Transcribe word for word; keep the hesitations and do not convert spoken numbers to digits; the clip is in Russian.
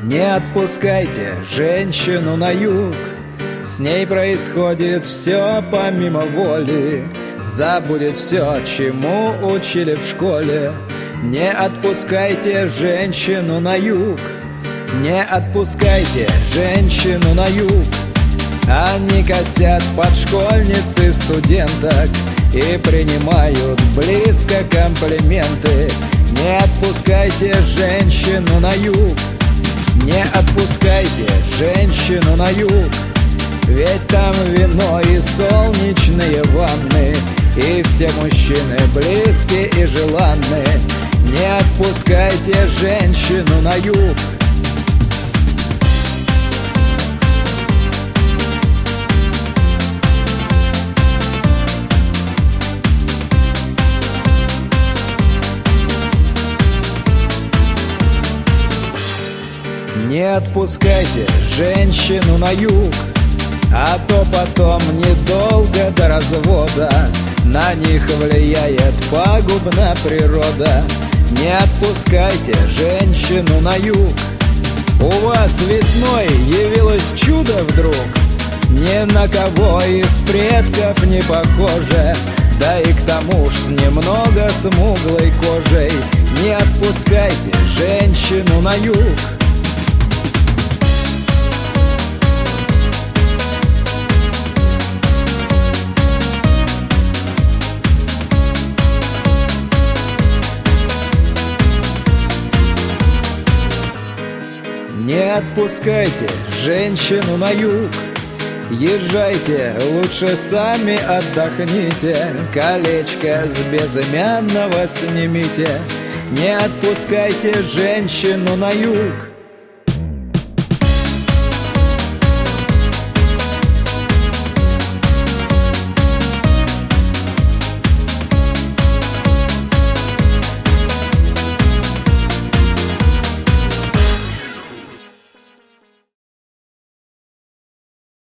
Не отпускайте женщину на юг, с ней происходит все помимо воли, забудет все, чему учили в школе. Не отпускайте женщину на юг, не отпускайте женщину на юг. Они косят под школьниц и студенток и принимают близко комплименты. Не отпускайте женщину на юг, не отпускайте женщину на юг. Ведь там вино и солнечные ванны, и все мужчины близкие и желанные. Не отпускайте женщину на юг. Не отпускайте женщину на юг, а то потом недолго до развода на них влияет пагубно природа. Не отпускайте женщину на юг. У вас весной явилось чудо вдруг, ни на кого из предков не похоже, да и к тому ж с немного смуглой кожей. Не отпускайте женщину на юг. Не отпускайте женщину на юг. Езжайте, лучше сами отдохните, колечко с безымянного снимите. Не отпускайте женщину на юг.